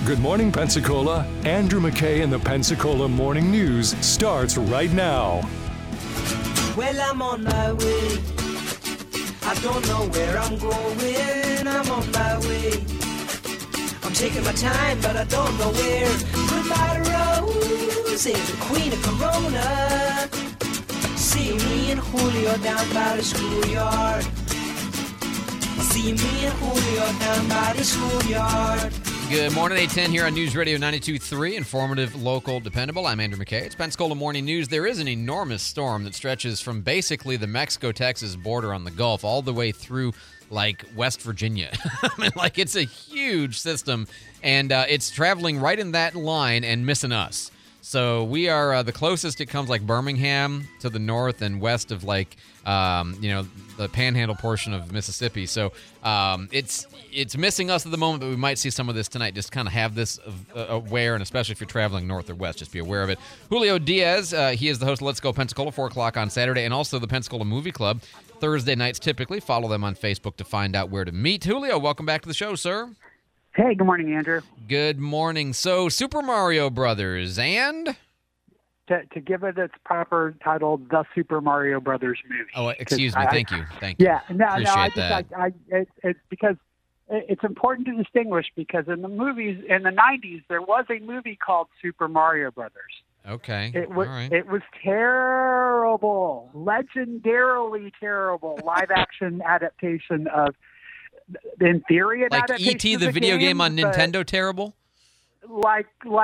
Good Morning Pensacola. Andrew McKay and the Pensacola Morning News starts right now. Well, I'm on my way. I don't know where I'm going. I'm on my way. I'm taking my time, but I don't know where. Goodbye, Rose, the queen of Corona. See me and Julio down by the schoolyard. See me and Julio down by the schoolyard. Good morning, 810 here on News Radio 92.3, informative, local, dependable. I'm Andrew McKay. It's Pensacola Morning News. There is an enormous storm that stretches from basically the Mexico-Texas border on the Gulf all the way through, like, West Virginia. I mean, like, it's a huge system, and it's traveling right in that line and missing us. So we are the closest it comes, like Birmingham to the north and west of, like, the panhandle portion of Mississippi. So it's missing us at the moment, but we might see some of this tonight. Just kind of have this aware, and especially if you're traveling north or west, just be aware of it. Julio Diaz, he is the host of Let's Go Pensacola, 4 o'clock on Saturday, and also the Pensacola Movie Club. Thursday nights typically. Follow them on Facebook to find out where to meet. Julio, welcome back to the show, sir. Hey, good morning, Andrew. Good morning. So, Super Mario Brothers, and? To give it its proper title, The Super Mario Brothers Movie. Oh, excuse me. Thank you. Yeah, Appreciate that. It's because it's important to distinguish, because in the movies, in the 90s, there was a movie called Super Mario Brothers. Okay. It was, all right. It was terrible, legendarily terrible live-action adaptation of, in theory, an like adaptation E.T. of the video game on but Nintendo terrible? well,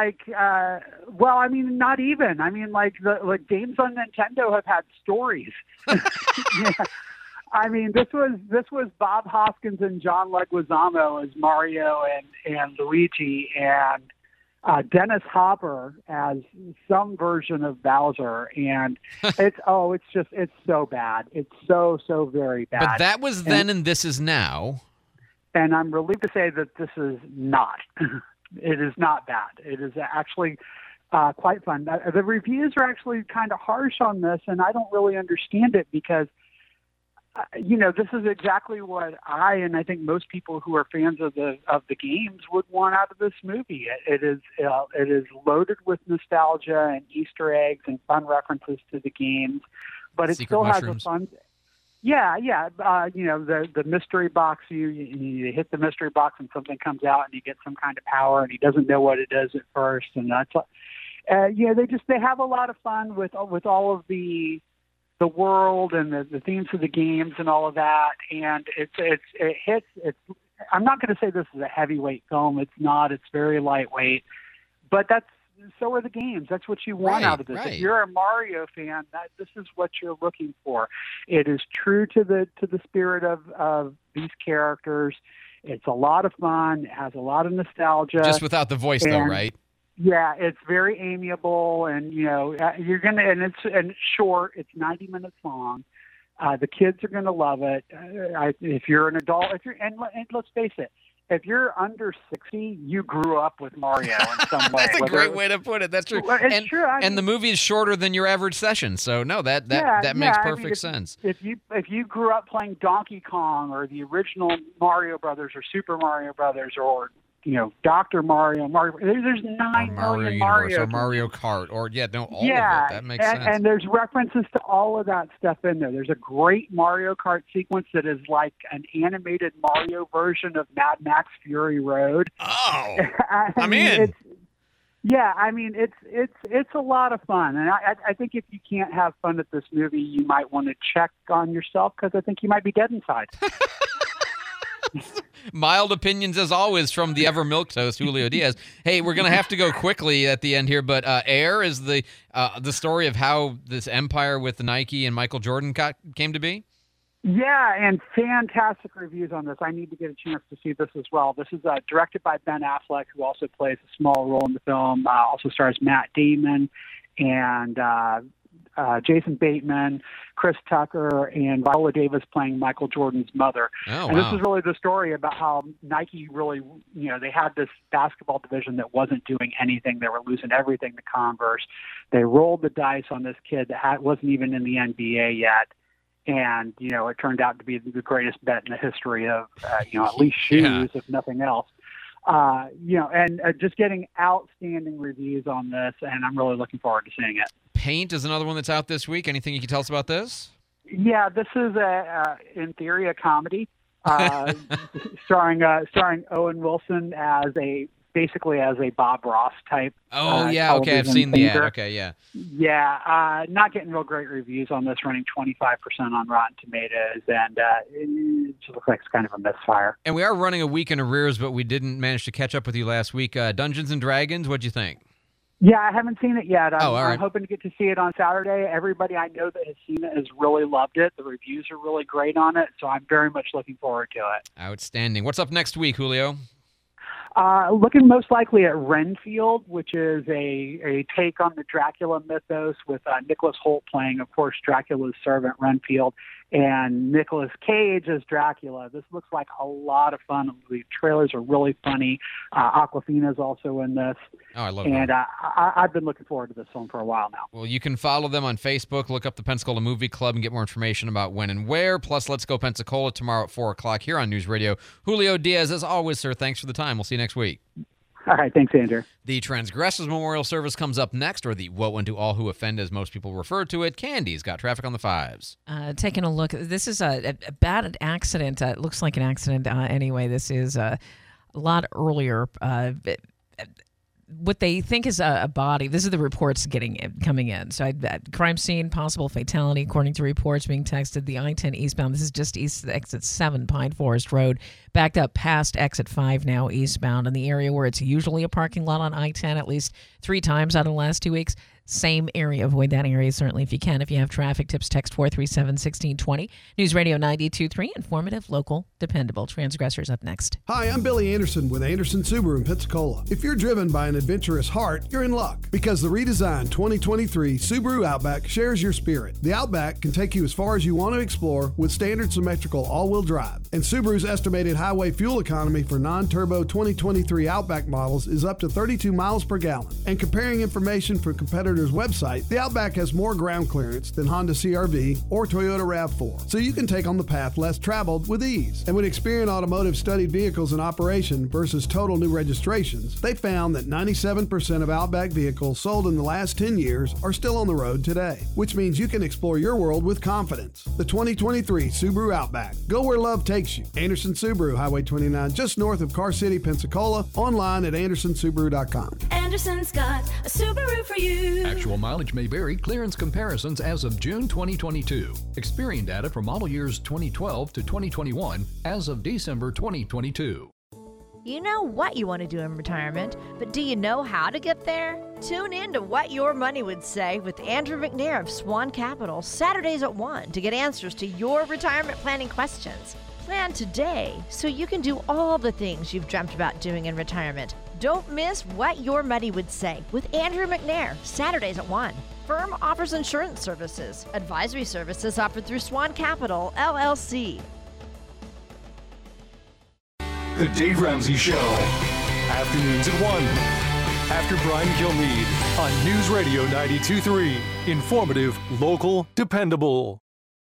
I mean, not even. I mean, like games on Nintendo have had stories. Yeah. I mean, this was Bob Hoskins and John Leguizamo as Mario and Luigi, and Dennis Hopper as some version of Bowser, and it's so bad. It's so very bad. But that was then, and this is now. And I'm relieved to say that this is not. It is not bad. It is actually quite fun. The reviews are actually kind of harsh on this, and I don't really understand it because, this is exactly what I think most people who are fans of the games would want out of this movie. It is loaded with nostalgia and Easter eggs and fun references to the games, but it still has a fun. Yeah. The mystery box, you hit the mystery box and something comes out and you get some kind of power, and he doesn't know what it is at first. And that's, they have a lot of fun with all of the world and the themes of the games and all of that. And it hits, I'm not going to say this is a heavyweight film. It's not, it's very lightweight, but so are the games. That's what you want out of this. Right. If you're a Mario fan, this is what you're looking for. It is true to the spirit of these characters. It's a lot of fun. It has a lot of nostalgia. Just without the voice, though, right? Yeah, it's very amiable, and it's short. It's 90 minutes long. The kids are going to love it. If you're an adult, and let's face it, if you're under 60, you grew up with Mario in some way. That's a great way to put it. That's true. Well, it's true. And the movie is shorter than your average session, so no, that makes perfect sense. If you grew up playing Donkey Kong or the original Mario Brothers or Super Mario Brothers or Dr. Mario, there's 9 million Mario or Mario Kart, or all of it. That makes sense. And there's references to all of that stuff in there. There's a great Mario Kart sequence that is like an animated Mario version of Mad Max Fury Road. Oh, I'm in. It's a lot of fun, and I think if you can't have fun at this movie, you might want to check on yourself, because I think you might be dead inside. Mild opinions, as always, from the ever milquetoast Julio Diaz. Hey, we're going to have to go quickly at the end here, but Air is the story of how this empire with Nike and Michael Jordan came to be? Yeah, and fantastic reviews on this. I need to get a chance to see this as well. This is directed by Ben Affleck, who also plays a small role in the film. Also stars Matt Damon and Jason Bateman, Chris Tucker, and Viola Davis playing Michael Jordan's mother. Oh, and this is really the story about how Nike really, they had this basketball division that wasn't doing anything. They were losing everything to Converse. They rolled the dice on this kid that wasn't even in the NBA yet. And, it turned out to be the greatest bet in the history of, at least shoes, if nothing else. and just getting outstanding reviews on this, and I'm really looking forward to seeing it. Paint is another one that's out this week. Anything you can tell us about this? Yeah, this is in theory, a comedy starring Owen Wilson as basically as a Bob Ross type. Oh, yeah, okay, I've seen the ad. Okay, yeah. Yeah, not getting real great reviews on this, running 25% on Rotten Tomatoes, and it just looks like it's kind of a misfire. And we are running a week in arrears, but we didn't manage to catch up with you last week. Dungeons & Dragons, what'd you think? Yeah, I haven't seen it yet. all right. I'm hoping to get to see it on Saturday. Everybody I know that has seen it has really loved it. The reviews are really great on it, so I'm very much looking forward to it. Outstanding. What's up next week, Julio? Looking most likely at Renfield, which is a take on the Dracula mythos with Nicholas Hoult playing, of course, Dracula's servant Renfield, and Nicolas Cage as Dracula. This looks like a lot of fun. The trailers are really funny. Awkwafina's also in this. Oh, I love and that. I've been looking forward to this film for a while now. Well, you can follow them on Facebook, look up the Pensacola Movie Club, and get more information about when and where. Plus, Let's Go Pensacola tomorrow at 4 o'clock here on News Radio. Julio Diaz, as always, sir, thanks for the time. We'll see you next week. All right, thanks, Andrew. The Transgressors Memorial Service comes up next, or the Woe Unto All Who Offend, as most people refer to it. Candy's got traffic on the 5s. Taking a look. This is a bad accident. It looks like an accident anyway. This is a lot earlier. What they think is a body. This is the reports coming in. So crime scene, possible fatality, according to reports being texted. The I-10 eastbound. This is just east of exit 7, Pine Forest Road, backed up past exit 5 now eastbound in the area where it's usually a parking lot on I-10 at least 3 times out of the last 2 weeks. Same area. Avoid that area, certainly, if you can. If you have traffic tips, text 437-1620. News Radio 92.3, informative, local, dependable. Transgressors up next. Hi, I'm Billy Anderson with Anderson Subaru in Pensacola. If you're driven by an adventurous heart, you're in luck, because the redesigned 2023 Subaru Outback shares your spirit. The Outback can take you as far as you want to explore with standard symmetrical all-wheel drive. And Subaru's estimated highway fuel economy for non-turbo 2023 Outback models is up to 32 miles per gallon. And comparing information from competitors' website, the Outback has more ground clearance than Honda CR-V or Toyota RAV4, so you can take on the path less traveled with ease. And when Experian Automotive studied vehicles in operation versus total new registrations, they found that 97% of Outback vehicles sold in the last 10 years are still on the road today, which means you can explore your world with confidence. The 2023 Subaru Outback. Go where love takes you. Anderson Subaru, Highway 29, just north of Car City, Pensacola. Online at andersonsubaru.com. Anderson's got a Subaru for you. Actual mileage may vary. Clearance comparisons as of June 2022. Experian data for model years 2012 to 2021 as of December 2022. You know what you want to do in retirement, but do you know how to get there? Tune in to What Your Money Would Say with Andrew McNair of Swan Capital, Saturdays at 1 to get answers to your retirement planning questions. Plan today so you can do all the things you've dreamt about doing in retirement. Don't miss What Your Money Would Say with Andrew McNair, Saturdays at 1. Firm offers insurance services. Advisory services offered through Swan Capital, LLC. The Dave Ramsey Show. Afternoons at 1. After Brian Kilmeade on News Radio 92.3. Informative, local, dependable.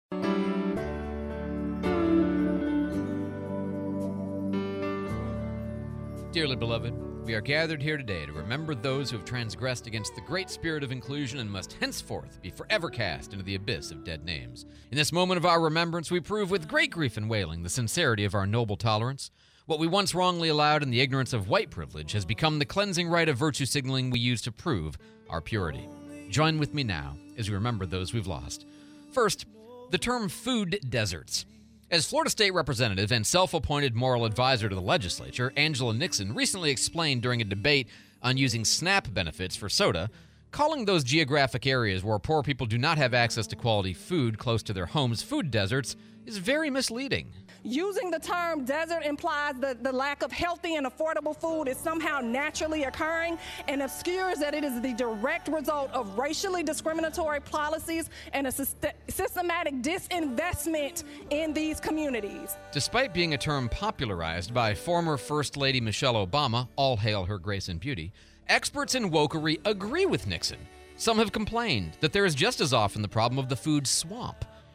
Dearly beloved, we are gathered here today to remember those who have transgressed against the great spirit of inclusion and must henceforth be forever cast into the abyss of dead names. In this moment of our remembrance, we prove with great grief and wailing the sincerity of our noble tolerance. What we once wrongly allowed in the ignorance of white privilege has become the cleansing rite of virtue signaling we use to prove our purity. Join with me now as we remember those we've lost. First, the term food deserts. As Florida State Representative and self-appointed moral advisor to the legislature, Angela Nixon recently explained during a debate on using SNAP benefits for soda, calling those geographic areas where poor people do not have access to quality food close to their homes food deserts is very misleading. Using the term desert implies the lack of healthy and affordable food is somehow naturally occurring and obscures that it is the direct result of racially discriminatory policies and a systematic disinvestment in these communities. Despite being a term popularized by former First Lady Michelle Obama, all hail her grace and beauty, experts in wokery agree with Nixon. Some have complained that there is just as often the problem of the food swamp.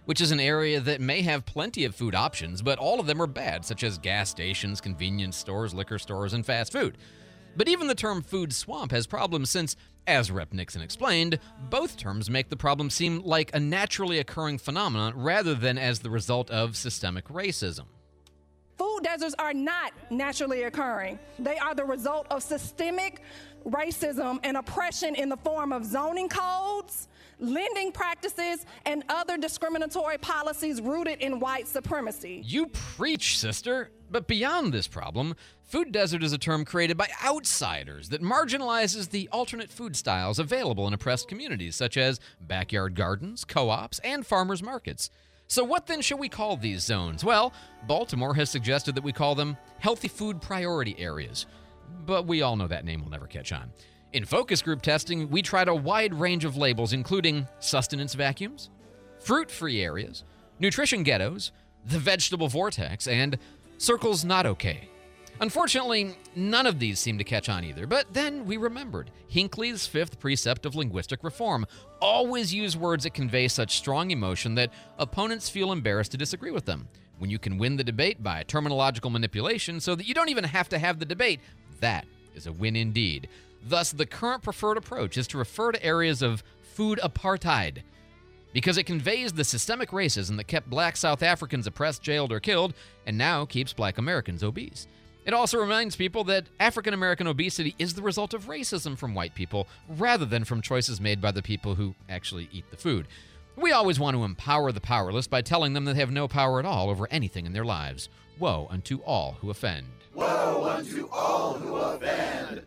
which is an area that may have plenty of food options, but all of them are bad, such as gas stations, convenience stores, liquor stores, and fast food. But even the term food swamp has problems since, as Rep. Nixon explained, both terms make the problem seem like a naturally occurring phenomenon rather than as the result of systemic racism. Food deserts are not naturally occurring. They are the result of systemic racism and oppression in the form of zoning codes, lending practices, and other discriminatory policies rooted in white supremacy. You preach, sister. But beyond this problem, food desert is a term created by outsiders that marginalizes the alternate food styles available in oppressed communities, such as backyard gardens, co-ops, and farmers markets. So what then should we call these zones? Well, Baltimore has suggested that we call them healthy food priority areas. But we all know that name will never catch on. In focus group testing, we tried a wide range of labels, including sustenance vacuums, fruit-free areas, nutrition ghettos, the vegetable vortex, and circles not okay. Unfortunately, none of these seemed to catch on either, but then we remembered Hinckley's fifth precept of linguistic reform: always use words that convey such strong emotion that opponents feel embarrassed to disagree with them. When you can win the debate by terminological manipulation so that you don't even have to have the debate, that is a win indeed. Thus, the current preferred approach is to refer to areas of food apartheid, because it conveys the systemic racism that kept black South Africans oppressed, jailed, or killed, and now keeps black Americans obese. It also reminds people that African American obesity is the result of racism from white people rather than from choices made by the people who actually eat the food. We always want to empower the powerless by telling them that they have no power at all over anything in their lives. Woe unto all who offend. Woe unto all who offend.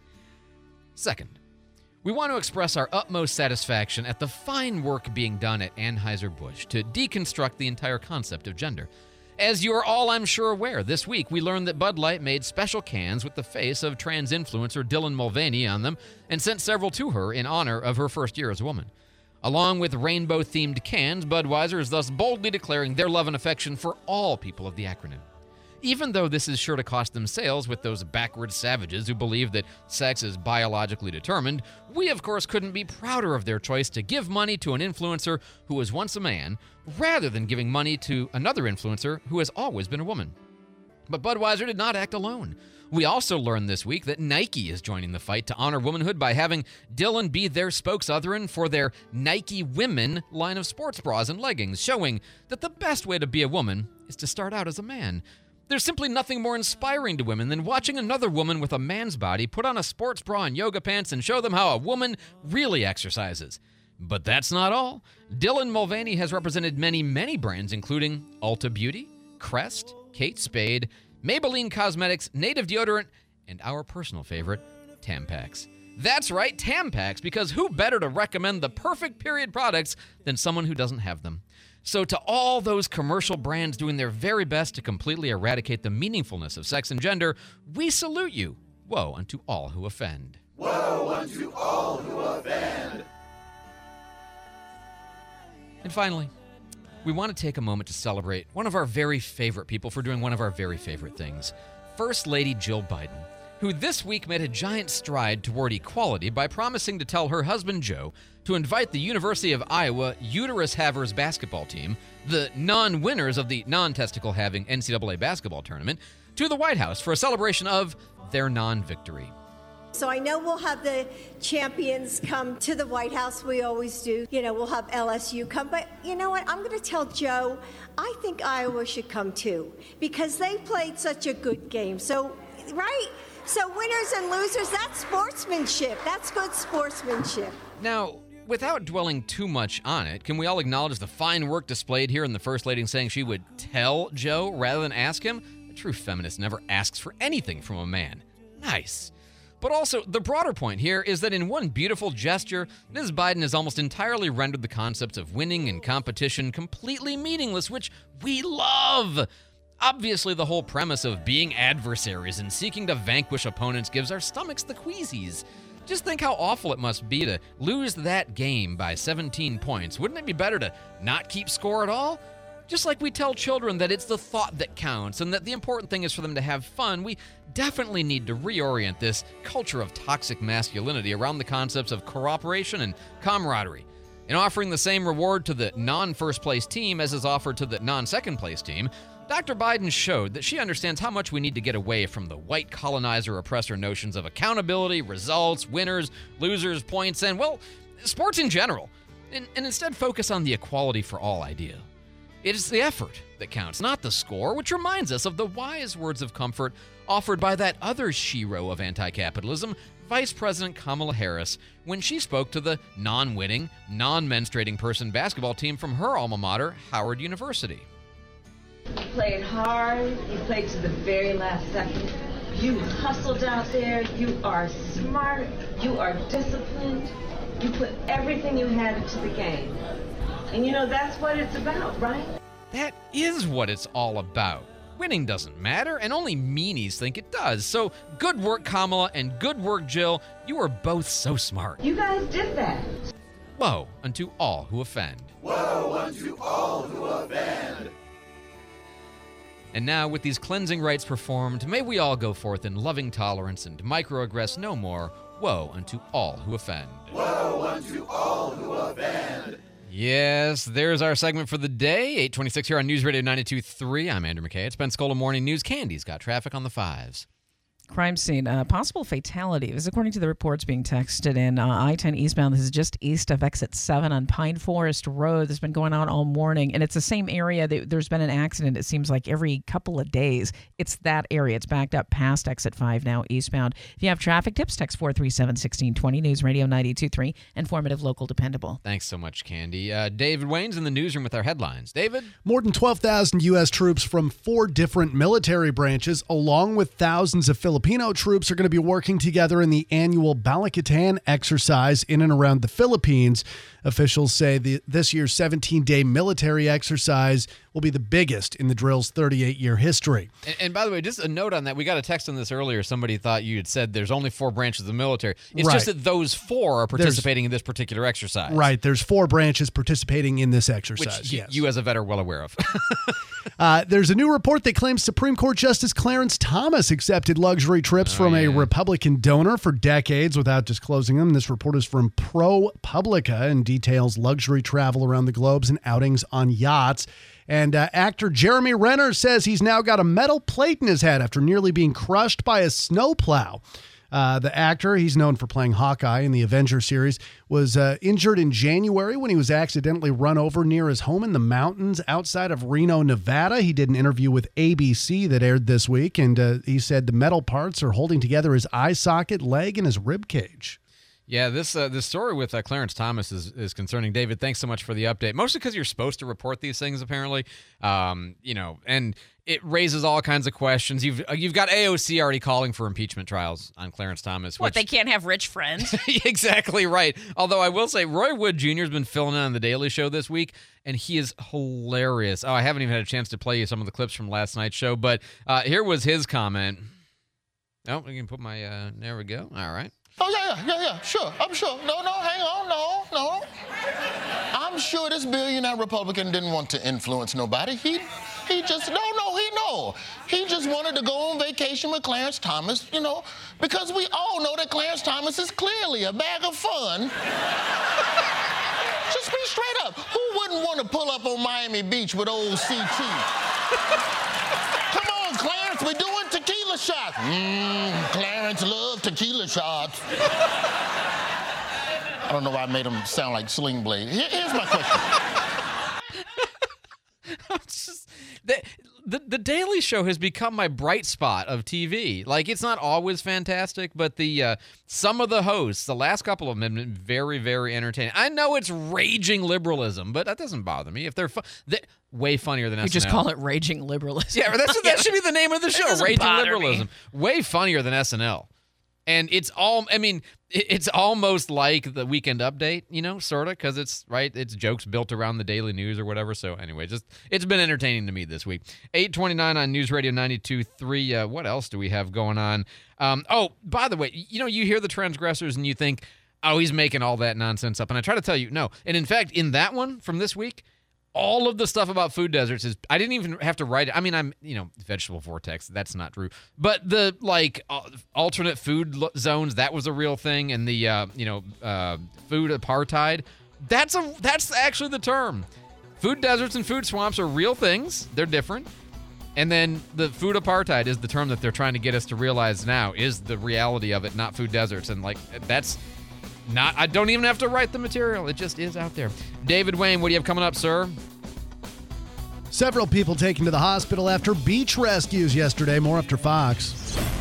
Second, we want to express our utmost satisfaction at the fine work being done at Anheuser-Busch to deconstruct the entire concept of gender. As you are all, I'm sure, aware, this week we learned that Bud Light made special cans with the face of trans influencer Dylan Mulvaney on them and sent several to her in honor of her first year as a woman. Along with rainbow-themed cans, Budweiser is thus boldly declaring their love and affection for all people of the acronym. Even though this is sure to cost them sales with those backward savages who believe that sex is biologically determined, we of course couldn't be prouder of their choice to give money to an influencer who was once a man, rather than giving money to another influencer who has always been a woman. But Budweiser did not act alone. We also learned this week that Nike is joining the fight to honor womanhood by having Dylan be their spokesperson for their Nike Women line of sports bras and leggings, showing that the best way to be a woman is to start out as a man. There's simply nothing more inspiring to women than watching another woman with a man's body put on a sports bra and yoga pants and show them how a woman really exercises. But that's not all. Dylan Mulvaney has represented many brands, including Ulta Beauty, Crest, Kate Spade, Maybelline Cosmetics, Native Deodorant, and our personal favorite, Tampax. That's right, Tampax, because who better to recommend the perfect period products than someone who doesn't have them? So to all those commercial brands doing their very best to completely eradicate the meaningfulness of sex and gender, we salute you. Woe unto all who offend. Woe unto all who offend. And finally, we want to take a moment to celebrate one of our very favorite people for doing one of our very favorite things, First Lady Jill Biden, who this week made a giant stride toward equality by promising to tell her husband Joe to invite the University of Iowa Uterus Havers basketball team, the non-winners of the non-testicle-having NCAA basketball tournament, to the White House for a celebration of their non-victory. So I know we'll have the champions come to the White House. We always do. You know, we'll have LSU come. But you know what? I'm going to tell Joe, I think Iowa should come too, because they played such a good game. So, right? So winners and losers, that's sportsmanship. That's good sportsmanship. Now, without dwelling too much on it, can we all acknowledge the fine work displayed here in the First Lady saying she would tell Joe rather than ask him? A true feminist never asks for anything from a man. Nice. But also, the broader point here is that in one beautiful gesture, Ms. Biden has almost entirely rendered the concepts of winning and competition completely meaningless, which we love. Obviously, the whole premise of being adversaries and seeking to vanquish opponents gives our stomachs the queasies. Just think how awful it must be to lose that game by 17 points. Wouldn't it be better to not keep score at all? Just like we tell children that it's the thought that counts and that the important thing is for them to have fun, we definitely need to reorient this culture of toxic masculinity around the concepts of cooperation and camaraderie. In offering the same reward to the non-first place team as is offered to the non-second place team, Dr. Biden showed that she understands how much we need to get away from the white colonizer oppressor notions of accountability, results, winners, losers, points, and, well, sports in general, and instead focus on the equality for all idea. It is the effort that counts, not the score, which reminds us of the wise words of comfort offered by that other shero of anti-capitalism, Vice President Kamala Harris, when she spoke to the non-winning, non-menstruating person basketball team from her alma mater, Howard University. You played hard. You played to the very last second. You hustled out there. You are smart. You are disciplined. You put everything you had into the game. And you know, that's what it's about, right? That is what it's all about. Winning doesn't matter, and only meanies think it does. So good work, Kamala, and good work, Jill. You are both so smart. You guys did that. Woe unto all who offend. Woe unto all who offend. And now, with these cleansing rites performed, may we all go forth in loving tolerance and microaggress no more. Woe unto all who offend. Woe unto all who offend. Yes, there's our segment for the day. 8:26 here on News Radio 92.3. I'm Andrew McKay. It's Pensacola Morning News. Candy's got traffic on the 5s. Crime scene, possible fatality. This is according to the reports being texted in I-10 eastbound. This is just east of exit 7 on Pine Forest Road. This has been going on all morning, and it's the same area. There's been an accident, it seems like, every couple of days. It's that area. It's backed up past exit 5 now eastbound. If you have traffic tips, text 437-1620, News Radio 92.3, informative, local, dependable. Thanks so much, Candy. David Wayne's in the newsroom with our headlines. David? More than 12,000 U.S. troops from 4 different military branches, along with thousands of Filipino troops, are going to be working together in the annual Balik-Kitan exercise in and around the Philippines. Officials say this year's 17-day military exercise will be the biggest in the drill's 38-year history. And by the way, just a note on that. We got a text on this earlier. Somebody thought you had said there's only 4 branches of the military. It's right. just that those 4 are participating in this particular exercise. Right. There's 4 branches participating in this exercise. Which yes. you as a vet are well aware of. There's a new report that claims Supreme Court Justice Clarence Thomas accepted luxury trips from a Republican donor for decades without disclosing them. This report is from ProPublica and details luxury travel around the globe and outings on yachts. And actor Jeremy Renner says he's now got a metal plate in his head after nearly being crushed by a snowplow. The actor, he's known for playing Hawkeye in the Avenger series, was injured in January when he was accidentally run over near his home in the mountains outside of Reno, Nevada. He did an interview with ABC that aired this week, and he said the metal parts are holding together his eye socket, leg, and his rib cage. Yeah, this story with Clarence Thomas is concerning. David, thanks so much for the update. Mostly because you're supposed to report these things, apparently. And it raises all kinds of questions. You've got AOC already calling for impeachment trials on Clarence Thomas. What, they can't have rich friends? Exactly right. Although I will say, Roy Wood Jr. has been filling in on The Daily Show this week, and he is hilarious. Oh, I haven't even had a chance to play you some of the clips from last night's show, but here was his comment. Oh, we can put my, there we go. All right. Oh, yeah, sure. I'm sure. No, hang on, no. I'm sure this billionaire Republican didn't want to influence nobody. He just wanted to go on vacation with Clarence Thomas, because we all know that Clarence Thomas is clearly a bag of fun. Just be straight up. Who wouldn't want to pull up on Miami Beach with old CT? Come on, Clarence, we're doing tequila shots. Clarence loved tequila shots. I don't know why I made him sound like Sling Blade. Here's my question. The Daily Show has become my bright spot of TV. Like, it's not always fantastic, but some of the hosts, the last couple of them, have been very, very entertaining. I know it's raging liberalism, but that doesn't bother me. If they're way funnier than SNL. We just call it raging liberalism. Yeah, that should be the name of the show, Raging Liberalism. Way funnier than SNL. And it's almost like the Weekend Update, sort of, because it's jokes built around the daily news or whatever. So anyway, it's been entertaining to me this week. 8:29 on News Radio 92.3. What else do we have going on? By the way, you hear the transgressors and you think, oh, he's making all that nonsense up. And I try to tell you, no. And in fact, in that one from this week, all of the stuff about food deserts I didn't even have to write it. I mean, I'm, vegetable vortex. That's not true. But the, alternate food zones, that was a real thing. And the, food apartheid, That's actually the term. Food deserts and food swamps are real things. They're different. And then the food apartheid is the term that they're trying to get us to realize now is the reality of it, not food deserts. And that's not, I don't even have to write the material. It just is out there. David Wayne, what do you have coming up, sir? Several people taken to the hospital after beach rescues yesterday. More after Fox.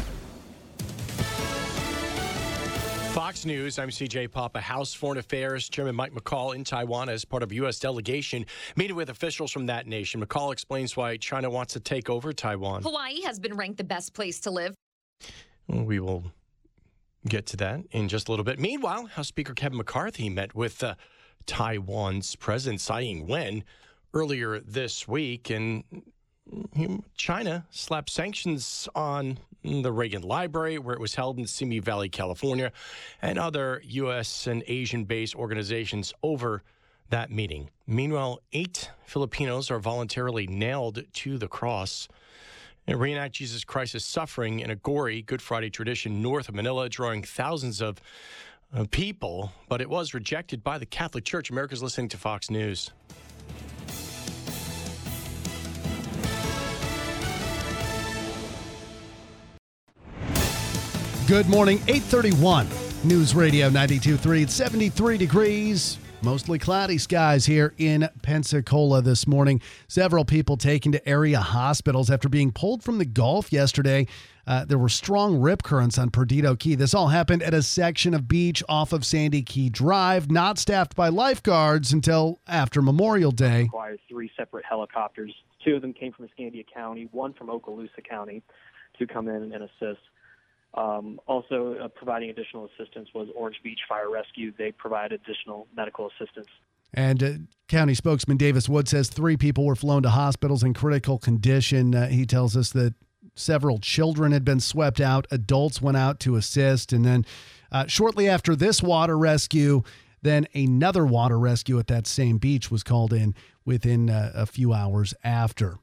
Fox News, I'm CJ Papa. House Foreign Affairs Chairman Mike McCaul in Taiwan as part of a U.S. delegation meeting with officials from that nation. McCaul explains why China wants to take over Taiwan. Hawaii has been ranked the best place to live. We will get to that in just a little bit. Meanwhile, House Speaker Kevin McCarthy met with Taiwan's President Tsai Ing-wen earlier this week, and China slapped sanctions on the Reagan Library, where it was held in Simi Valley, California, and other U.S. and Asian-based organizations over that meeting. Meanwhile, 8 Filipinos are voluntarily nailed to the cross and reenact Jesus Christ's suffering in a gory Good Friday tradition north of Manila, drawing thousands of people, but it was rejected by the Catholic Church. America's listening to Fox News. Good morning, 8:31. News Radio 92.3. It's 73 degrees. Mostly cloudy skies here in Pensacola this morning. Several people taken to area hospitals after being pulled from the Gulf yesterday. There were strong rip currents on Perdido Key. This all happened at a section of beach off of Sandy Key Drive, not staffed by lifeguards until after Memorial Day. Requires 3 separate helicopters. 2 of them came from Escambia County, 1 from Okaloosa County to come in and assist. Also providing additional assistance was Orange Beach Fire Rescue. They provide additional medical assistance. And County spokesman Davis Wood says 3 people were flown to hospitals in critical condition. He tells us that several children had been swept out. Adults went out to assist. And then shortly after this water rescue, then another water rescue at that same beach was called in within a few hours after.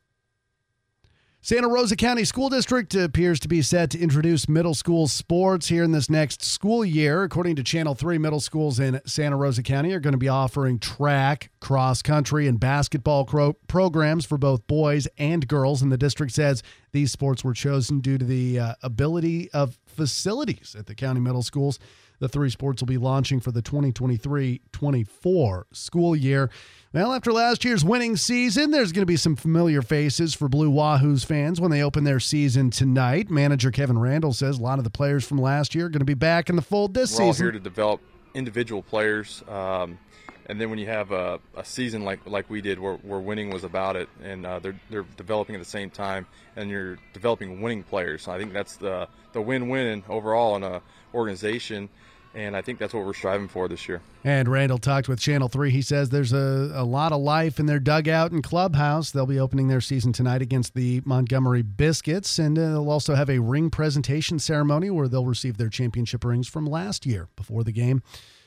Santa Rosa County School District appears to be set to introduce middle school sports here in this next school year. According to Channel 3, middle schools in Santa Rosa County are going to be offering track, cross country, and basketball programs for both boys and girls. And the district says these sports were chosen due to the ability of facilities at the county middle schools. The 3 sports will be launching for the 2023-24 school year. Well, after last year's winning season, there's going to be some familiar faces for Blue Wahoos fans when they open their season tonight. Manager Kevin Randall says a lot of the players from last year are going to be back in the fold this season. We're all here to develop individual players, and then when you have a season like we did where winning was about it, and they're developing at the same time, and you're developing winning players. So I think that's the win-win overall in an organization. And I think that's what we're striving for this year. And Randall talked with Channel 3. He says there's a lot of life in their dugout and clubhouse. They'll be opening their season tonight against the Montgomery Biscuits. And they'll also have a ring presentation ceremony where they'll receive their championship rings from last year before the game.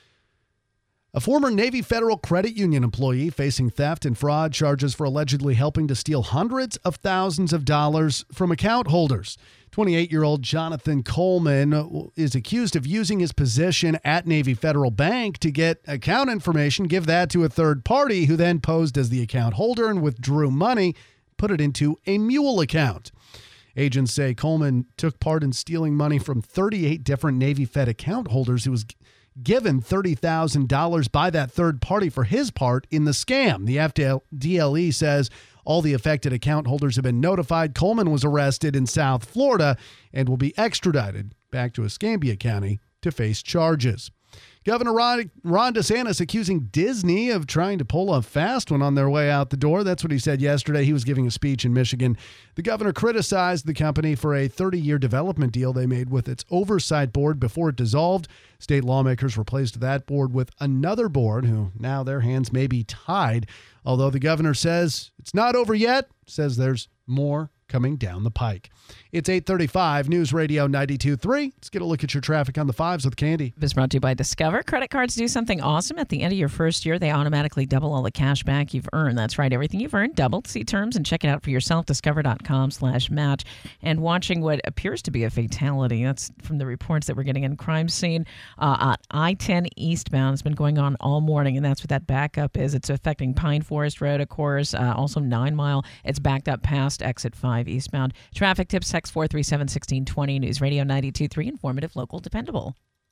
A former Navy Federal Credit Union employee facing theft and fraud charges for allegedly helping to steal hundreds of thousands of dollars from account holders. 28-year-old Jonathan Coleman is accused of using his position at Navy Federal Bank to get account information, give that to a third party who then posed as the account holder and withdrew money, put it into a mule account. Agents say Coleman took part in stealing money from 38 different Navy Fed account holders. He was given $30,000 by that third party for his part in the scam. The FDLE says all the affected account holders have been notified. Coleman was arrested in South Florida and will be extradited back to Escambia County to face charges. Governor Ron DeSantis accusing Disney of trying to pull a fast one on their way out the door. That's what he said yesterday. He was giving a speech in Michigan. The governor criticized the company for a 30-year development deal they made with its oversight board before it dissolved. State lawmakers replaced that board with another board who now their hands may be tied. Although the governor says it's not over yet, says there's more coming down the pike. It's 8:35, News Radio 92.3. Let's get a look at your traffic on the 5s with Candy. This is brought to you by Discover. Credit cards do something awesome. At the end of your first year, they automatically double all the cash back you've earned. That's right. Everything you've earned doubled. See terms and check it out for yourself. Discover.com/match. And watching what appears to be a fatality. That's from the reports that we're getting in crime scene at I-10 eastbound. It's been going on all morning, and that's what that backup is. It's affecting Pine Forest Road, of course. Also 9 Mile. It's backed up past exit 5 eastbound. Traffic tips, text 437-1620. News Radio 92.3. Informative, local, dependable.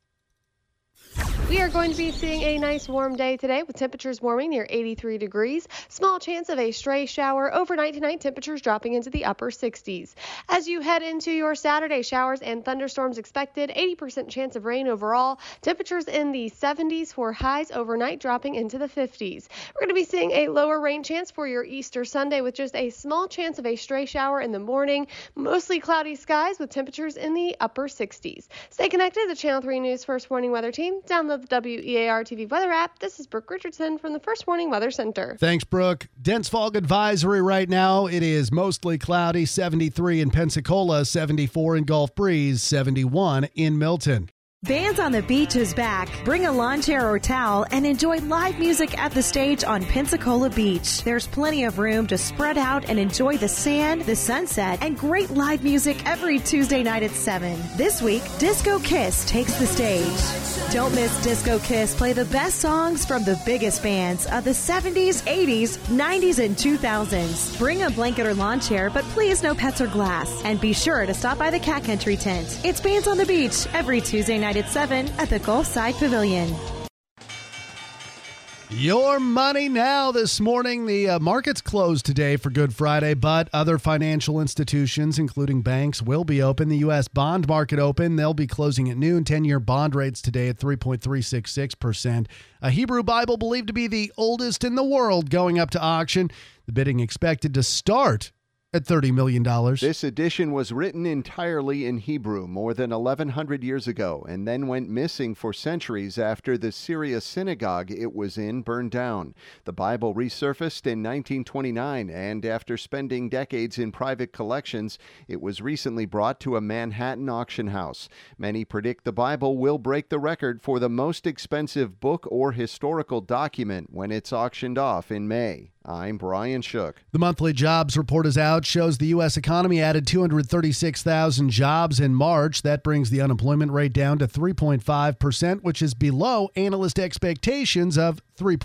We are going to be seeing a nice warm day today with temperatures warming near 83 degrees. Small chance of a stray shower overnight tonight, temperatures dropping into the upper 60s. As you head into your Saturday, showers and thunderstorms expected, 80% chance of rain overall. Temperatures in the 70s for highs overnight, dropping into the 50s. We're going to be seeing a lower rain chance for your Easter Sunday with just a small chance of a stray shower in the morning. Mostly cloudy skies with temperatures in the upper 60s. Stay connected to the Channel 3 News First Warning Weather Team. Download the WEAR TV weather app. This is Brooke Richardson from the First Warning Weather Center. Thanks, Brooke. Dense fog advisory right now. It is mostly cloudy, 73 in Pensacola, 74 in Gulf Breeze, 71 in Milton. Bands on the Beach is back. Bring a lawn chair or towel and enjoy live music at the stage on Pensacola Beach. There's plenty of room to spread out and enjoy the sand, the sunset, and great live music every Tuesday night at 7. This week, Disco Kiss takes the stage. Don't miss Disco Kiss play the best songs from the biggest bands of the 70s, 80s, 90s, and 2000s. Bring a blanket or lawn chair, but please no pets or glass. And be sure to stop by the Cat Country tent. It's Bands on the Beach every Tuesday night at 7 at the Gulfside Pavilion. Your money now this morning. The markets closed today for Good Friday, but other financial institutions, including banks, will be open. The U.S. bond market open. They'll be closing at noon. 10-year bond rates today at 3.366%. A Hebrew Bible believed to be the oldest in the world going up to auction. The bidding expected to start at $30 million. This edition was written entirely in Hebrew more than 1,100 years ago and then went missing for centuries after the Syria synagogue it was in burned down. The Bible resurfaced in 1929, and after spending decades in private collections, it was recently brought to a Manhattan auction house. Many predict the Bible will break the record for the most expensive book or historical document when it's auctioned off in May. I'm Brian Shook. The monthly jobs report is out, shows the U.S. economy added 236,000 jobs in March. That brings the unemployment rate down to 3.5%, which is below analyst expectations of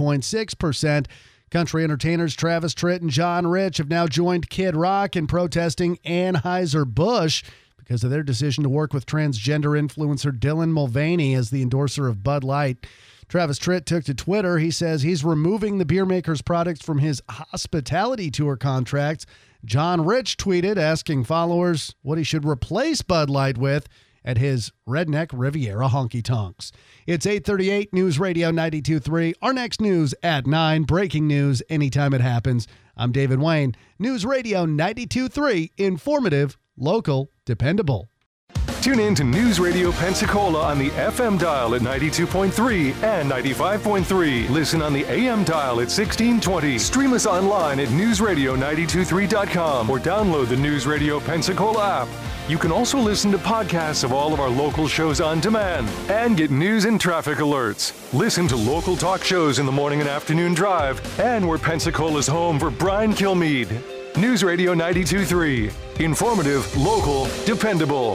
3.6%. Country entertainers Travis Tritt and John Rich have now joined Kid Rock in protesting Anheuser-Busch because of their decision to work with transgender influencer Dylan Mulvaney as the endorser of Bud Light. Travis Tritt took to Twitter. He says he's removing the beer maker's products from his hospitality tour contracts. John Rich tweeted asking followers what he should replace Bud Light with at his Redneck Riviera honky tonks. It's 8:38, News Radio 92.3. Our next news at 9. Breaking news anytime it happens. I'm David Wayne. News Radio 92.3. Informative, local, dependable. Tune in to News Radio Pensacola on the FM dial at 92.3 and 95.3. Listen on the AM dial at 1620. Stream us online at newsradio923.com or download the News Radio Pensacola app. You can also listen to podcasts of all of our local shows on demand and get news and traffic alerts. Listen to local talk shows in the morning and afternoon drive, and we're Pensacola's home for Brian Kilmeade. News Radio 92.3. Informative, local, dependable.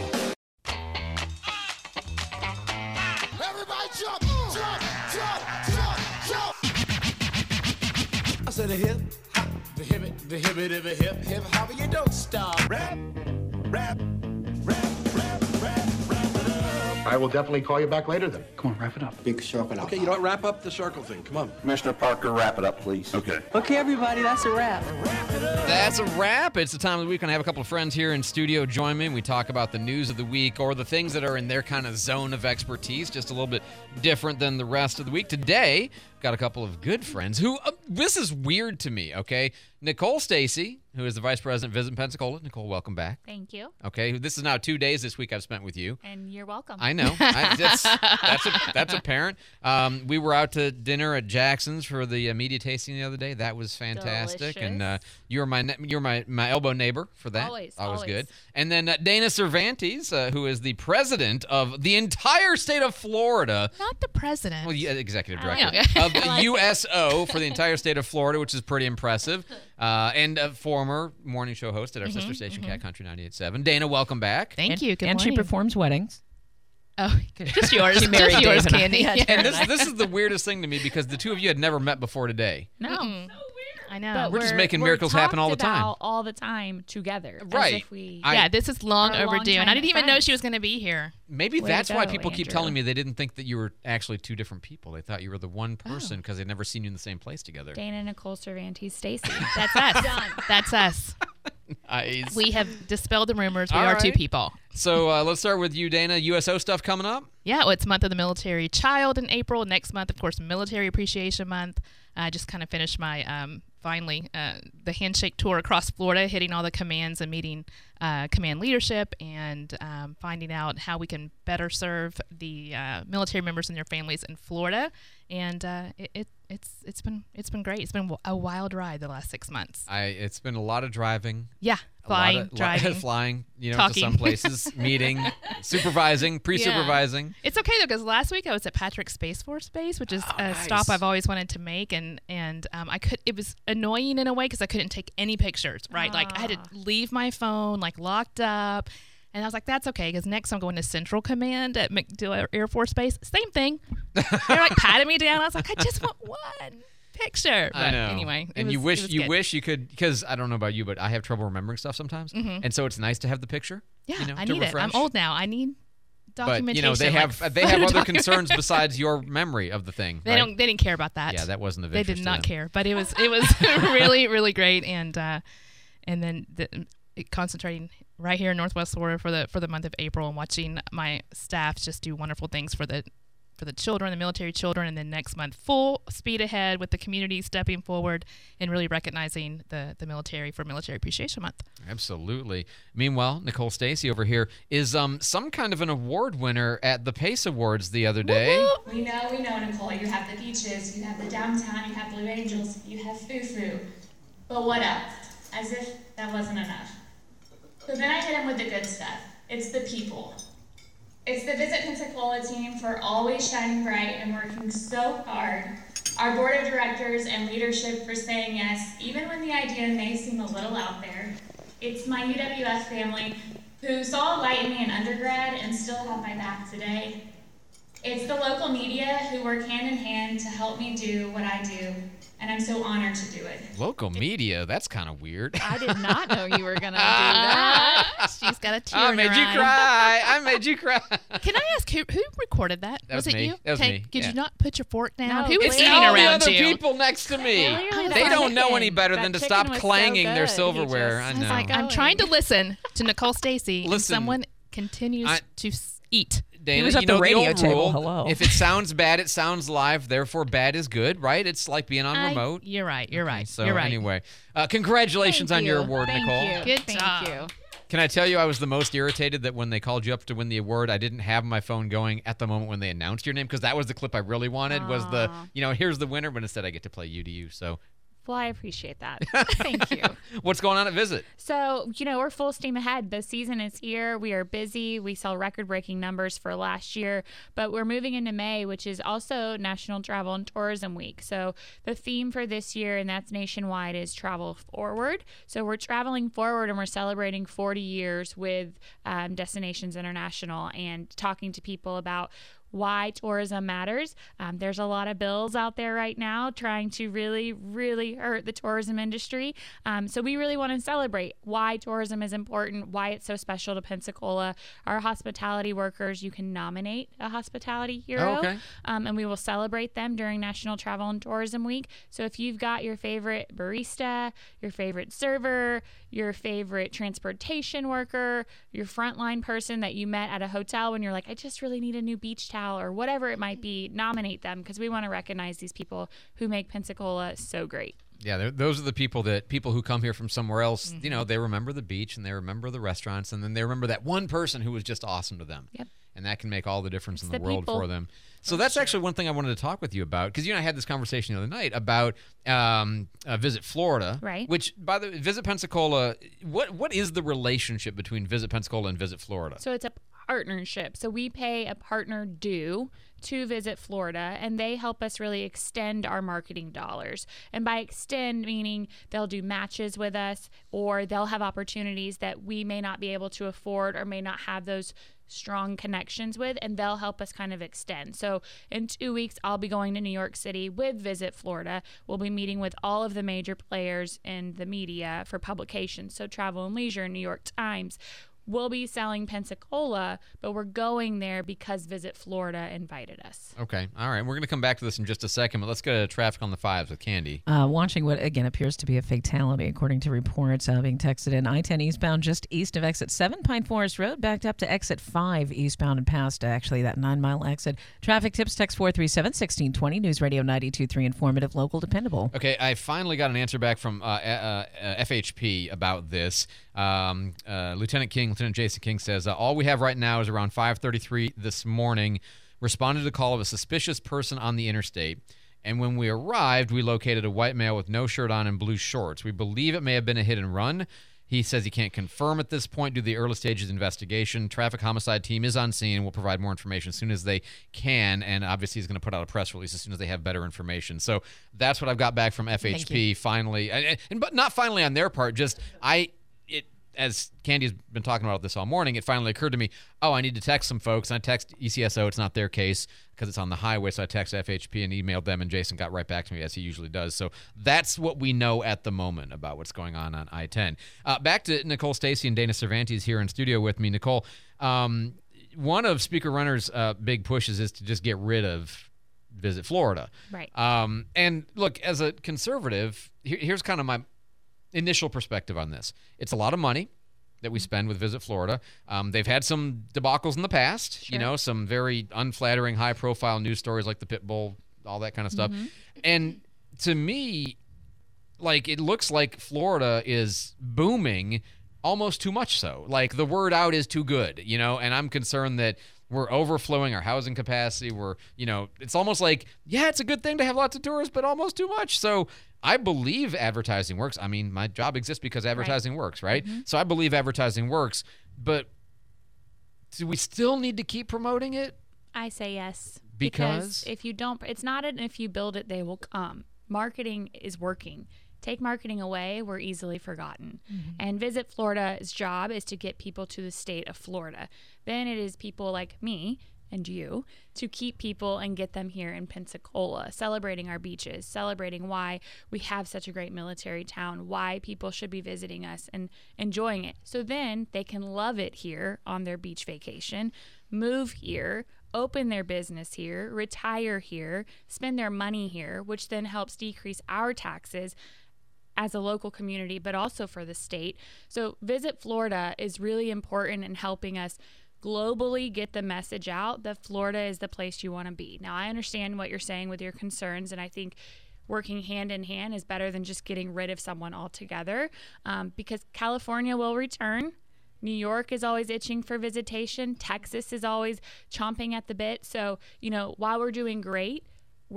I said a hip, hop, the hip, the hip, hip, hip, hip, hop, you don't stop. Rap, rap, rap, rap, rap, rap it up. I will definitely call you back later then. Come on, wrap it up. Big circle. Okay, you know what? Wrap up the circle thing. Come on. Commissioner Parker, wrap it up, please. Okay. Okay, everybody, that's a wrap. That's a wrap. It's the time of the week when I have a couple of friends here in studio join me, and we talk about the news of the week or the things that are in their kind of zone of expertise, just a little bit different than the rest of the week. Today, got a couple of good friends who, this is weird to me, okay? Nicole Stacy who is the Vice President Visit Pensacola. Nicole, welcome back. Thank you. Okay, this is now 2 days this week I've spent with you. And you're welcome. I know. That's apparent. We were out to dinner at Jackson's for the media tasting the other day. That was fantastic. Delicious. And you're my elbow neighbor for that. Always. Good. And then Dana Cervantes, who is the president of the entire state of Florida. Not the president. Well, executive Oh, director yeah. of the USO for the entire state of Florida, which is pretty impressive. And a former morning show host at our sister station, Cat Country 98.7. Dana, welcome back. Thank you. Good and morning. she performs weddings. Oh, just yours. She married Just yours, Dave and I. Candy. Yeah. And this is the weirdest thing to me because the two of you had never met before today. No. I know. But We're just making miracles happen all the time. All the time together. Right. As if we Yeah, this is long are overdue. And I longtime didn't even know friends. she was going to be here. Maybe Way to that's why go, people keep Andrew. telling me they didn't think that you were actually two different people. They thought you were the one person because they'd never seen you in the same place together. Dana, Nicole Cervantes, Stacy. That's us. That's us. Nice. We have dispelled the rumors. We All are two right. people. So let's start with you, Dana. USO stuff coming up? Yeah, well, it's month of the military child in April. Next month, of course, Military Appreciation Month. I just kind of finished my, finally, the handshake tour across Florida, hitting all the commands and meeting command leadership and finding out how we can better serve the military members and their families in Florida. And it's been great. It's been a wild ride the last 6 months. It's been a lot of driving. Yeah, flying, driving, flying, to talking. some places, meeting, supervising, pre-supervising. Yeah. It's okay though because last week I was at Patrick Space Force Base, which is a stop I've always wanted to make, and I could. It was annoying in a way because I couldn't take any pictures. Right, like I had to leave my phone like locked up. And I was like, that's okay, because next I'm going to Central Command at MacDill Air Force Base. Same thing. They're like patting me down. I was like, I just want one picture. But I know. Anyway, and you wish you could, because I don't know about you, but I have trouble remembering stuff sometimes. And so it's nice to have the picture. Yeah, to I need refresh. it. I'm old now. I need documentation. But they have other concerns besides your memory of the thing. They right? They didn't care about that. Yeah, that wasn't of They interest did to not them. care. But it was really really great, and then concentrating right here in Northwest Florida for the month of April and watching my staff just do wonderful things for the children, the military children, and then next month full speed ahead with the community stepping forward and really recognizing the military for Military Appreciation Month. Absolutely. Meanwhile, Nicole Stacy over here is some kind of an award winner at the PACE Awards the other day. We know, Nicole. You have the beaches, you have the downtown, you have Blue Angels, you have Foo-Foo. But what else? As if that wasn't enough. So then I hit him with the good stuff. It's the people. It's the Visit Pensacola team for always shining bright and working so hard. Our board of directors and leadership for saying yes, even when the idea may seem a little out there. It's my UWF family who saw a light in me in undergrad and still have my back today. It's the local media who work hand in hand to help me do what I do, and I'm so honored to do it. Local media, that's kind of weird. I did not know you were going to do that. She's got a tear I in made her you eye. cry. I made you cry. Can I ask who recorded that? That was it me. you? That was Okay, me, Did yeah. you not put your fork down? No, who was It's eating all the around other you? people next to me. Clearly They the don't know chicken. any better That than to chicken stop was so clanging their good. He silverware. just- I I was know. like, I'm trying to listen to Nicole Stacy, and Listen, someone continues to eat. Dana, was at you the know radio old table. rule, Hello. If it sounds bad, it sounds live. Therefore, bad is good, right? It's like being on remote. You're right. You're right. So you're right. anyway, congratulations Thank on your you. award, Thank Nicole. you. Good Thank job. you. Can I tell you I was the most irritated that when they called you up to win the award, I didn't have my phone going at the moment when they announced your name, because that was the clip I really wanted, was the, here's the winner, but instead I get to play you to you. So Well, I appreciate that. Thank you. what's going on at Visit? So, we're full steam ahead. The season is here. We are busy. We saw record-breaking numbers for last year, but we're moving into May, which is also National Travel and Tourism Week. So the theme for this year, and that's nationwide, is Travel Forward. So we're traveling forward and we're celebrating 40 years with Destinations International and talking to people about why tourism matters. There's a lot of bills out there right now trying to really, really hurt the tourism industry. So we really want to celebrate why tourism is important, why it's so special to Pensacola. Our hospitality workers, you can nominate a hospitality hero, and we will celebrate them during National Travel and Tourism Week. So if you've got your favorite barista, your favorite server, your favorite transportation worker, your frontline person that you met at a hotel when you're like, I just really need a new beach towel, or whatever it might be, nominate them, because we want to recognize these people who make Pensacola so great. Yeah, those are the people who come here from somewhere else, you know, they remember the beach and they remember the restaurants and then they remember that one person who was just awesome to them. Yep. And that can make all the difference in the the world people. for them. So that's actually one thing I wanted to talk with you about, because you and I had this conversation the other night about Visit Florida. Right. Which, by the way, Visit Pensacola, what is the relationship between Visit Pensacola and Visit Florida? So it's a partnership. So we pay a partner due to Visit Florida, and they help us really extend our marketing dollars. And by extend, meaning they'll do matches with us, or they'll have opportunities that we may not be able to afford or may not have those strong connections with, and they'll help us kind of extend. So in 2 weeks, I'll be going to New York City with Visit Florida. We'll be meeting with all of the major players in the media for publications. So Travel and Leisure, New York Times. We'll be selling Pensacola, but we're going there because Visit Florida invited us. Okay. All right. We're going to come back to this in just a second, but let's go to Traffic on the Fives with Candy. Watching what, again, appears to be a fatality, according to reports being texted in. I-10 eastbound just east of exit 7, Pine Forest Road, backed up to exit 5 eastbound and past, actually, that 9-mile exit. Traffic tips, text 437-1620, News Radio 92.3, informative, local, dependable. Okay, I finally got an answer back from FHP about this. Lieutenant Jason King says, all we have right now is around 5:33 this morning, responded to the call of a suspicious person on the interstate. And when we arrived, we located a white male with no shirt on and blue shorts. We believe it may have been a hit and run. He says he can't confirm at this point due to the early stages of investigation. Traffic homicide team is on scene and will provide more information as soon as they can. And obviously he's going to put out a press release as soon as they have better information. So that's what I've got back from FHP finally. But not finally on their part, just as Candy's been talking about this all morning, it finally occurred to me, I need to text some folks. And I text ECSO. It's not their case because it's on the highway. So I text FHP and emailed them, and Jason got right back to me as he usually does. So that's what we know at the moment about what's going on I-10. Back to Nicole Stacy and Dana Cervantes here in studio with me. Nicole, one of Speaker Runner's big pushes is to just get rid of Visit Florida. Right. And look, as a conservative, here's kind of my initial perspective on this. It's a lot of money that we spend with Visit Florida. They've had some debacles in the past, some very unflattering, high-profile news stories like the pit bull, all that kind of stuff. Mm-hmm. And to me, it looks like Florida is booming almost too much so. Like, the word out is too good, and I'm concerned that we're overflowing our housing capacity. It's almost like, it's a good thing to have lots of tourists, but almost too much. So I believe advertising works. I mean, my job exists because advertising works, right? Mm-hmm. So I believe advertising works, but do we still need to keep promoting it? I say yes. Because if you don't, it's not an if you build it, they will come. Marketing is working. Take marketing away, we're easily forgotten. Mm-hmm. And Visit Florida's job is to get people to the state of Florida. Then it is people like me and you to keep people and get them here in Pensacola, celebrating our beaches, celebrating why we have such a great military town, why people should be visiting us and enjoying it. So then they can love it here on their beach vacation, move here, open their business here, retire here, spend their money here, which then helps decrease our taxes as a local community, but also for the state. So Visit Florida is really important in helping us globally get the message out that Florida is the place you want to be. Now, I understand what you're saying with your concerns, and I think working hand in hand is better than just getting rid of someone altogether, because California will return. New York is always itching for visitation. Texas is always chomping at the bit. So, while we're doing great,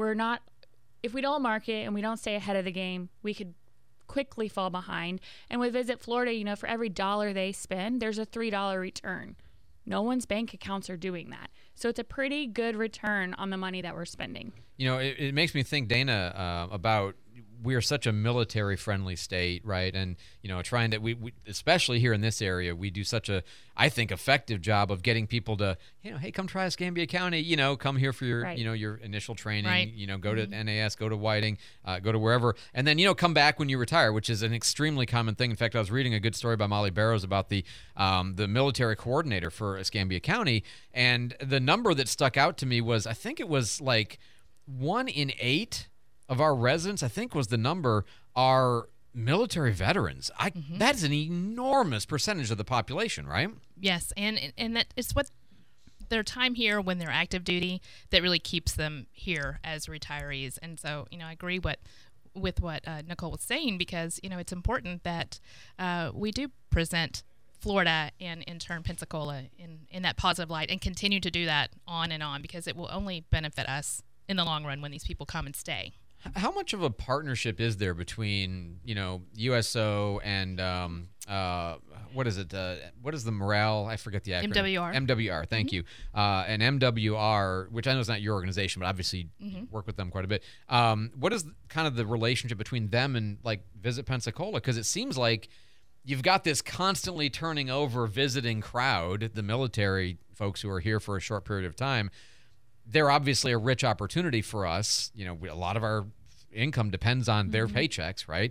if we don't market and we don't stay ahead of the game, we could quickly fall behind. And with Visit Florida, for every $1 they spend, there's a $3 return. No one's bank accounts are doing that. So it's a pretty good return on the money that we're spending. It makes me think, Dana, about we're such a military-friendly state, right? And, trying to, we especially here in this area, we do such a, I think, effective job of getting people to, hey, come try Escambia County, come here for your, your initial training, right. Go to NAS, go to Whiting, go to wherever, and then, come back when you retire, which is an extremely common thing. In fact, I was reading a good story by Molly Barrows about the military coordinator for Escambia County, and the number that stuck out to me was, I think it was like 1 in 8 of our residents, I think was the number, are military veterans. That is an enormous percentage of the population, right? Yes, and that it's what their time here when they're active duty that really keeps them here as retirees. And so, I agree what with what Nicole was saying, because it's important that we do present Florida and in turn Pensacola in that positive light, and continue to do that on and on, because it will only benefit us in the long run when these people come and stay. How much of a partnership is there between USO and what is it? What is the morale? I forget the acronym. MWR. MWR. Thank you. And MWR, which I know is not your organization, but obviously work with them quite a bit. What is kind of the relationship between them and like Visit Pensacola? Because it seems like you've got this constantly turning over visiting crowd, the military folks who are here for a short period of time. They're obviously a rich opportunity for us. A lot of our income depends on their paychecks, right?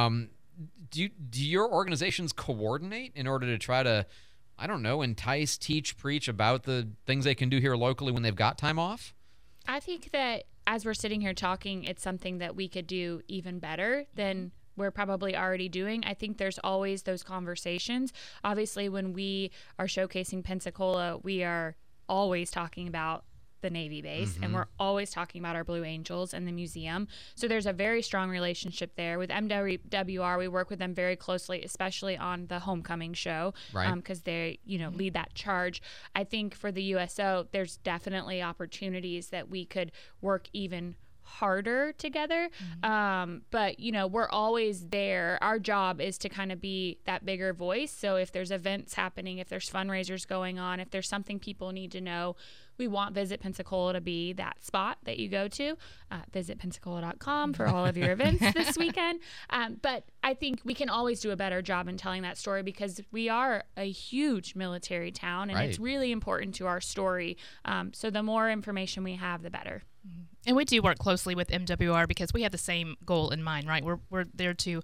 Do your organizations coordinate in order to try to, I don't know, entice, teach, preach about the things they can do here locally when they've got time off? I think that as we're sitting here talking, it's something that we could do even better than we're probably already doing. I think there's always those conversations. Obviously, when we are showcasing Pensacola, we are always talking about the Navy base, and we're always talking about our Blue Angels and the museum. So there's a very strong relationship there. With MWR, we work with them very closely, especially on the homecoming show, because they lead that charge. I think for the USO, there's definitely opportunities that we could work even harder together. But we're always there. Our job is to kind of be that bigger voice. So if there's events happening, if there's fundraisers going on, if there's something people need to know, we want Visit Pensacola to be that spot that you go to. VisitPensacola.com for all of your events this weekend. But I think we can always do a better job in telling that story, because we are a huge military town, and it's really important to our story. So the more information we have, the better. And we do work closely with MWR because we have the same goal in mind, right? We're there to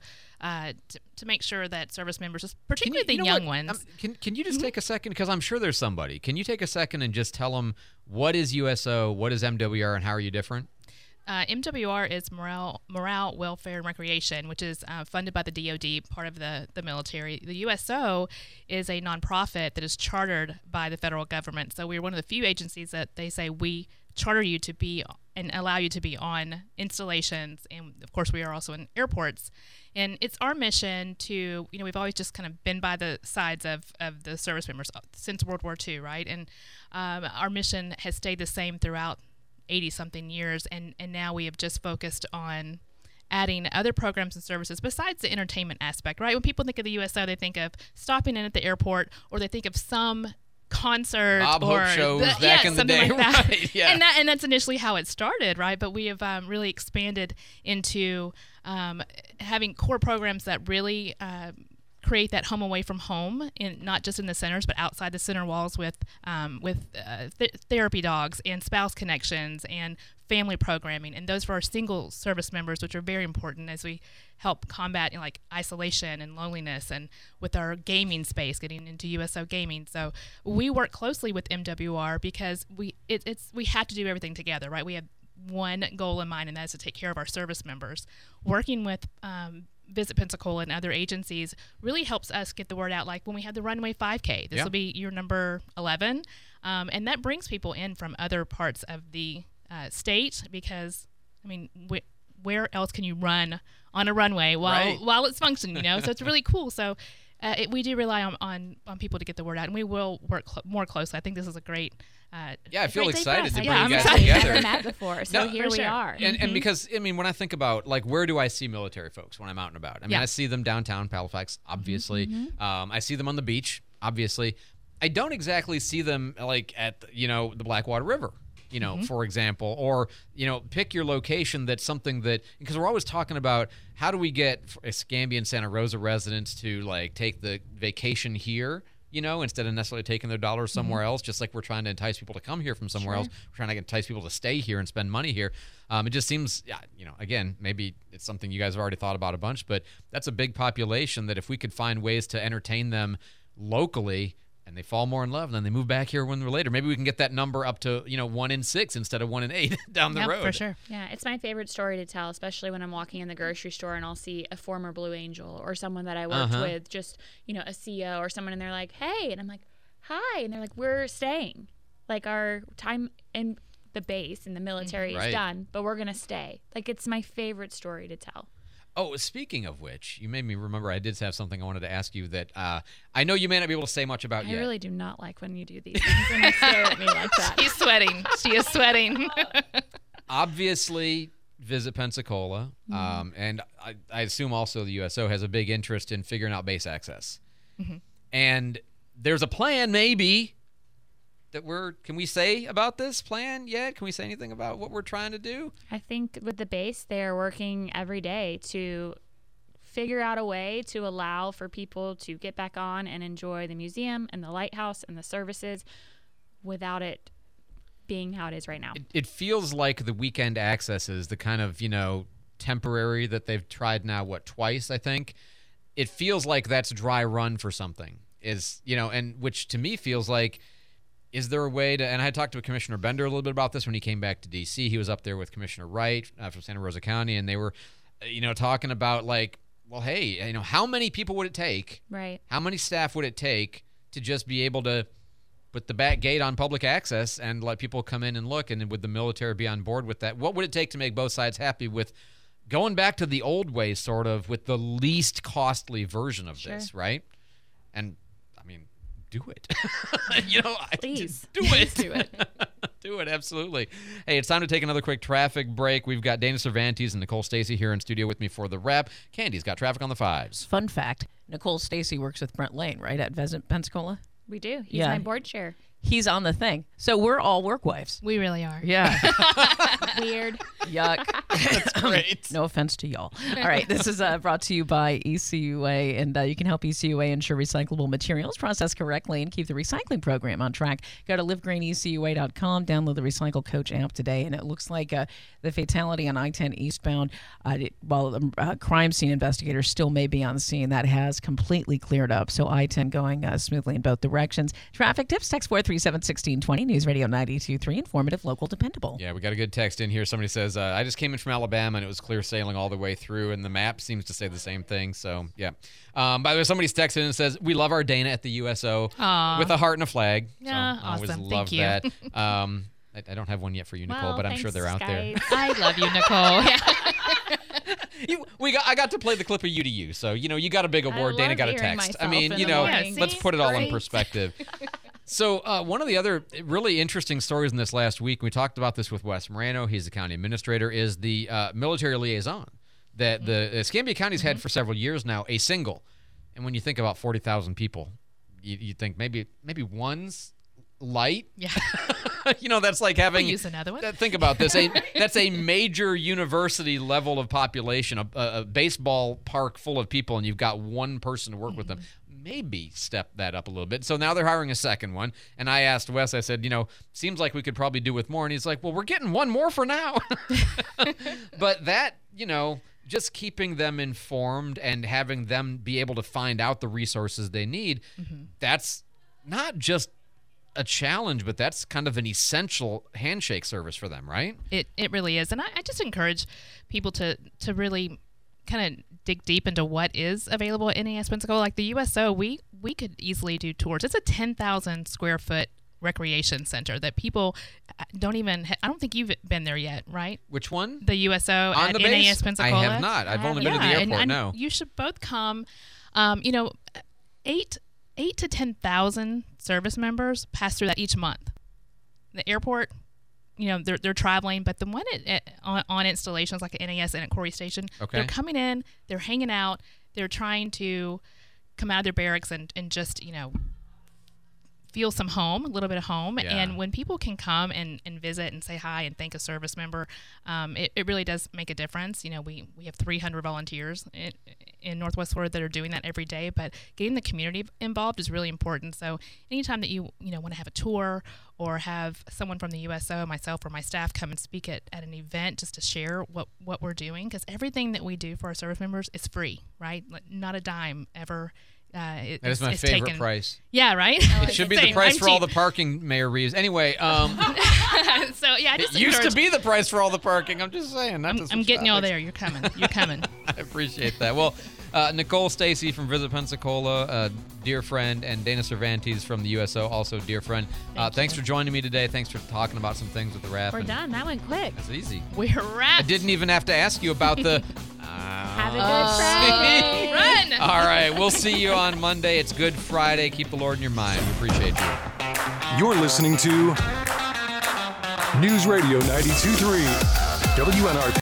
make sure that service members, particularly the young ones. Can you just take a second, because I'm sure there's somebody. Can you take a second and just tell them what is USO, what is MWR, and how are you different? MWR is Morale, Welfare, and Recreation, which is funded by the DoD, part of the military. The USO is a nonprofit that is chartered by the federal government. So we're one of the few agencies that they say we charter you to be and allow you to be on installations, and of course we are also in airports. And it's our mission to, we've always just kind of been by the sides of the service members since World War II, right? And our mission has stayed the same throughout 80-something years, and now we have just focused on adding other programs and services besides the entertainment aspect, right? When people think of the USO, they think of stopping in at the airport, or they think of some concert Bob or Hope shows back in the day, like that. right? Yeah. And that's initially how it started, right? But we have really expanded into having core programs that really create that home away from home, not just in the centers, but outside the center walls with therapy dogs and spouse connections and family programming. And those for our single service members, which are very important as we help combat like isolation and loneliness, and with our gaming space, getting into USO gaming. So we work closely with MWR because we have to do everything together, right? We have one goal in mind, and that is to take care of our service members. Working with Visit Pensacola and other agencies really helps us get the word out. Like when we had the Runway 5K, this will be year number 11, and that brings people in from other parts of the state, because where else can you run on a runway while it's functioning? So it's really cool. So we do rely on people to get the word out, and we will work more closely. I think this is a great. I feel excited to bring I'm you guys excited. together. We've never met before, so here we are. And because when I think about when do I see military folks when I'm out and about? I see them downtown Halifax, obviously. I see them on the beach, obviously. I don't exactly see them at the Blackwater River. For example, or, pick your location that's something that, because we're always talking about how do we get Escambia and Santa Rosa residents to take the vacation here, instead of necessarily taking their dollars somewhere else, just like we're trying to entice people to come here from somewhere else. We're trying to entice people to stay here and spend money here. It just seems, again, maybe it's something you guys have already thought about a bunch, but that's a big population that if we could find ways to entertain them locally, and they fall more in love, and then they move back here when they're later. Maybe we can get that number up to 1 in 6 instead of 1 in 8 down the road. For sure. Yeah, it's my favorite story to tell, especially when I'm walking in the grocery store and I'll see a former Blue Angel or someone that I worked with, just a CO or someone, and they're like, "Hey," and I'm like, "Hi," and they're like, "We're staying." Like our time in the base and the military Right. is done, but we're going to stay. Like, it's my favorite story to tell. Oh, speaking of which, you made me remember I did have something I wanted to ask you that I know you may not be able to say much about I yet. really do not like when you do these things and you stare at me like that. She's sweating. She is sweating. Obviously, Visit Pensacola, and I assume also the USO has a big interest in figuring out base access. Mhm. And there's a plan, maybe, that can we say about this plan yet? Can we say anything about what we're trying to do? I think with the base, they are working every day to figure out a way to allow for people to get back on and enjoy the museum and the lighthouse and the services without it being how it is right now. It feels like the weekend access is the kind of, temporary that they've tried now, twice, I think. It feels like that's dry run for something, and which to me feels like, is there a way to, and I talked to Commissioner Bender a little bit about this when he came back to D.C. He was up there with Commissioner Wright from Santa Rosa County, and they were, talking about like, well, hey, how many people would it take? Right. How many staff would it take to just be able to put the back gate on public access and let people come in and look, and would the military be on board with that? What would it take to make both sides happy with going back to the old way, sort of, with the least costly version of this, right? And, do it. Please. Do it. Do it. Do it, absolutely. Hey, it's time to take another quick traffic break. We've got Dana Cervantes and Nicole Stacy here in studio with me for the wrap. Candy's got traffic on the 5s. Fun fact, Nicole Stacy works with Brent Lane, right, at Visit Pensacola? We do. He's Yeah. my board chair. He's on the thing. So we're all work wives. We really are. Yeah. Weird. Yuck. That's great. No offense to y'all. All right. This is brought to you by ECUA, and you can help ECUA ensure recyclable materials processed correctly and keep the recycling program on track. Go to livegreenecua.com, download the Recycle Coach app today, and it looks like the fatality on I-10 eastbound, while crime scene investigators still may be on scene, that has completely cleared up. So I-10 going smoothly in both directions. Traffic tips, text 437-1620, News Radio 92.3, informative, local, dependable. Yeah, we got a good text in here. Somebody says, I just came in from Alabama, and it was clear sailing all the way through, and the map seems to say the same thing. So, yeah. By the way, somebody's texted in and says, we love our Dana at the USO Aw. with a heart and a flag. Yeah, so I always awesome. love Thank you. that. I don't have one yet for you, Nicole, Well, but I'm sure they're out there. I love you, Nicole. I got to play the clip of you to you. So, you got a big award. Dana love got a hearing text. myself in the morning. Let's See? put it all in Great. perspective. So one of the other really interesting stories in this last week, we talked about this with Wes Morano, he's the county administrator, is the military liaison that the Escambia County's had for several years now, a single. And when you think about 40,000 people, you think maybe one's light. Yeah. That's like having. We'll use another one. Think about this. That's a major university level of population, a baseball park full of people, and you've got one person to work with them. Maybe step that up a little bit. So now they're hiring a second one. And I asked Wes, I said, seems like we could probably do with more. And he's like, well, we're getting one more for now. But that, just keeping them informed and having them be able to find out the resources they need, that's not just a challenge, but that's kind of an essential handshake service for them, right? It really is. And I just encourage people to really kind of dig deep into what is available at NAS Pensacola. Like the USO, we could easily do tours. It's a 10,000 square foot recreation center that people don't even I don't think you've been there yet, right? Which one? The USO On at the base? NAS Pensacola. I have not. I've only been to the airport. And no. You should both come. 8 to 10,000 service members pass through that each month. The airport, they're traveling, but the one on installations like at NAS and at Corey Station, they're coming in, they're hanging out, they're trying to come out of their barracks and just, feel some home, a little bit of home. Yeah. And when people can come and visit and say hi and thank a service member, it really does make a difference. We have 300 volunteers in Northwest Florida that are doing that every day, but getting the community involved is really important. So anytime that you want to have a tour or have someone from the USO, myself or my staff, come and speak at an event just to share what we're doing, because everything that we do for our service members is free, right? Like, not a dime ever. That is my favorite price. Yeah, right? It should be the price for all the parking, Mayor Reeves. Anyway, so yeah, it used to be the price for all the parking. I'm just saying. I'm getting y'all there. You're coming. You're coming. I appreciate that. Well, Nicole Stacy from Visit Pensacola, a dear friend, and Dana Cervantes from the USO, also a dear friend. Thanks for joining me today. Thanks for talking about some things with the ref. We're done. That went quick. That's easy. We're wrapped. I didn't even have to ask you about the... Have a good Friday. Run. All right, we'll see you on Monday. It's Good Friday. Keep the Lord in your mind. We appreciate you. You're listening to News Radio 92.3 WNRP.